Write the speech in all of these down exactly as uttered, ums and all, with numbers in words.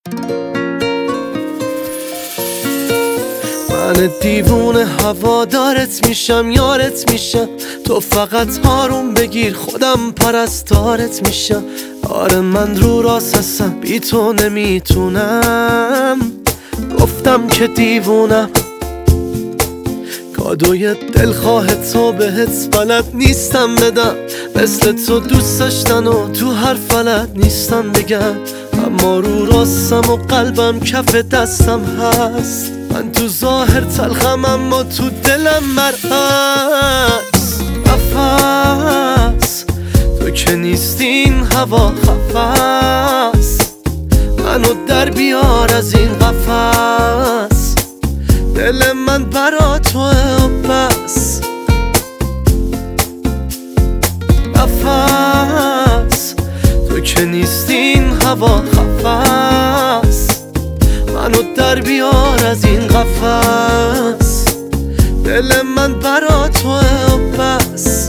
من دیوونه هوادارت میشم، یارت میشم، تو فقط هارون بگیر خودم پرستارت میشم. آره من رو راست هستم، بی تو نمیتونم، گفتم که دیوونم. کادوی دلخواه تو بهت بلد نیستم بدم، مثل تو دوست داشتن و تو هر فلد نیستم بگم. اما رو راستم و قلبم کف دستم هست، من تو ظاهر تلخم اما تو دلم مرهست. نفس تو که نیستین هوا خفست، منو در بیار از این قفس. دل من برا توه و بس. نفس تو که نیستین هوا خفست، منو در بیار از این قفس. دل من برا توه و بس.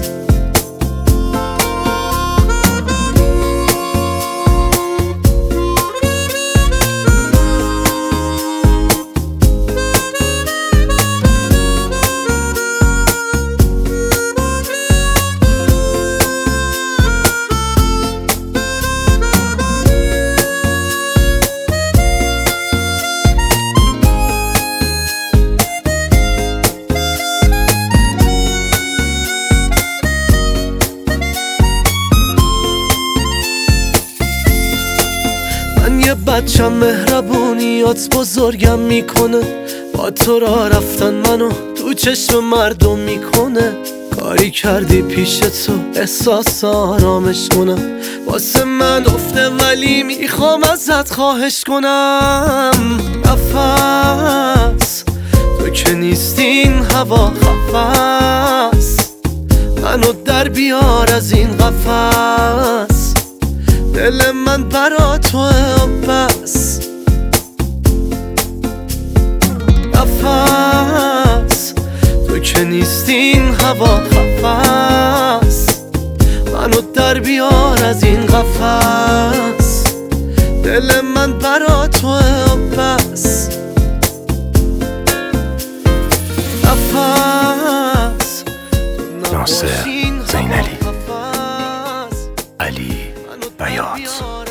یه بچم مهربونیات بزرگم میکنه، با تو را رفتن منو تو چشم مردم میکنه. کاری کردی پیش تو احساس آرامش کنم، واسه من افته ولی میخوام ازت خواهش کنم. نفس تو که نیستین هوا خفست، منو در بیار از این قفس. دل من برا توه و بس. نفس تو که نیستین هوا خفست، منو در بیار از این قفس. دل من برا توه و بس. نفس ناصر زینلی، علی بیات.